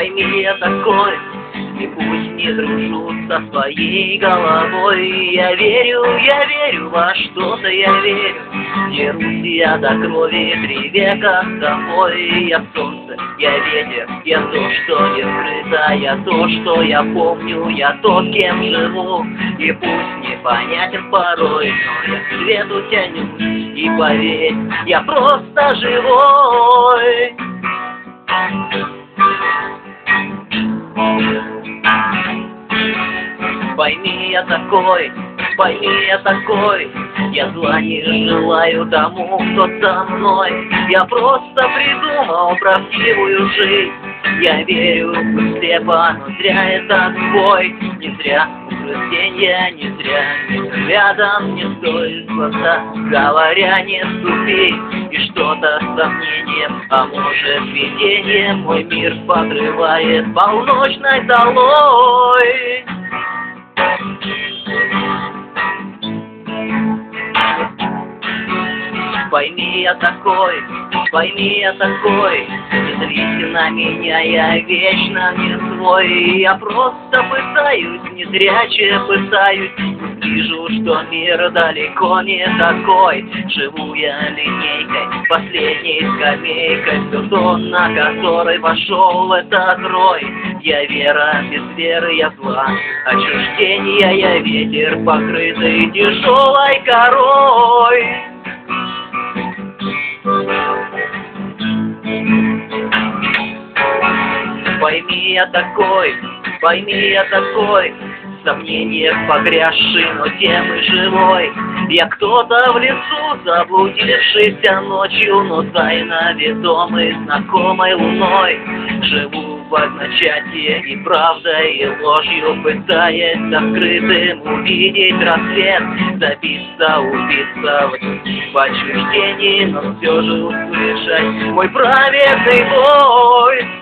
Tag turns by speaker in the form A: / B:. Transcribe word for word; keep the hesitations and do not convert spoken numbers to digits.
A: Пойми, я такой, и пусть не дружу со своей головой. Я верю, я верю, во что-то я верю. Дерусь я до крови три века с тобой. Я солнце, я ветер, я то, что не скрыто, я то, что я помню, я тот, кем живу. И пусть непонятен порой, но я к свету тянусь. И поверь, я просто живой. Пойми, я такой, пойми, я такой. Я зла не желаю тому, кто со мной. Я просто придумал правдивую жизнь. Я верю в слепо, но зря этот бой. Не зря угрызенья, не зря не рядом, не стой глаза, говоря, не ступи. И что-то с сомнением, а может видением мой мир подрывает полночной долой. Пойми, я такой, пойми, я такой. Не злись на меня, я вечно не свой. Я просто пытаюсь, не зряче пытаюсь. Вижу, что мир далеко не такой. Живу я линейкой, последней скамейкой, бетон, на которой вошел этот рой. Я вера, без веры я зла, отчуждения я ветер, покрытый тяжелой корой. Пойми, я такой, пойми, я такой. В сомнениях погрязший, но тем и живой. Я кто-то в лесу, заблудившийся ночью, но тайно ведомый знакомой луной. Живу в одночасье и правдой, и ложью, пытаясь открытым увидеть рассвет. Забиться, убиться в отчуждении, но все же услышать мой праведный бой.